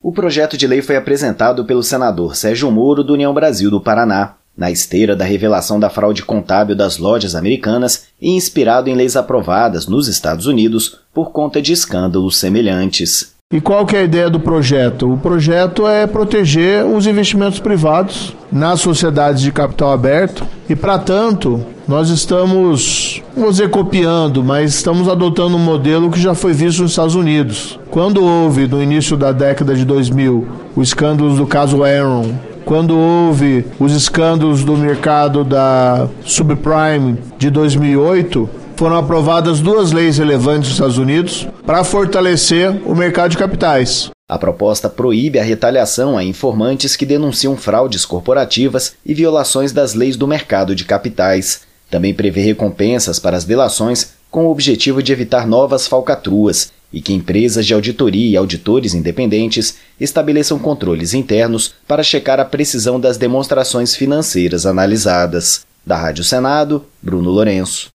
O projeto de lei foi apresentado pelo senador Sérgio Moro, do União Brasil do Paraná, na esteira da revelação da fraude contábil das lojas americanas e inspirado em leis aprovadas nos Estados Unidos por conta de escândalos semelhantes. E qual que é a ideia do projeto? O projeto é proteger os investimentos privados nas sociedades de capital aberto e, para tanto, nós estamos, não vou dizer copiando, mas estamos adotando um modelo que já foi visto nos Estados Unidos. Quando houve, no início da década de 2000, os escândalos do caso Enron, quando houve os escândalos do mercado da subprime de 2008, foram aprovadas 2 leis relevantes nos Estados Unidos para fortalecer o mercado de capitais. A proposta proíbe a retaliação a informantes que denunciam fraudes corporativas e violações das leis do mercado de capitais. Também prevê recompensas para as delações com o objetivo de evitar novas falcatruas e que empresas de auditoria e auditores independentes estabeleçam controles internos para checar a precisão das demonstrações financeiras analisadas. Da Rádio Senado, Bruno Lourenço.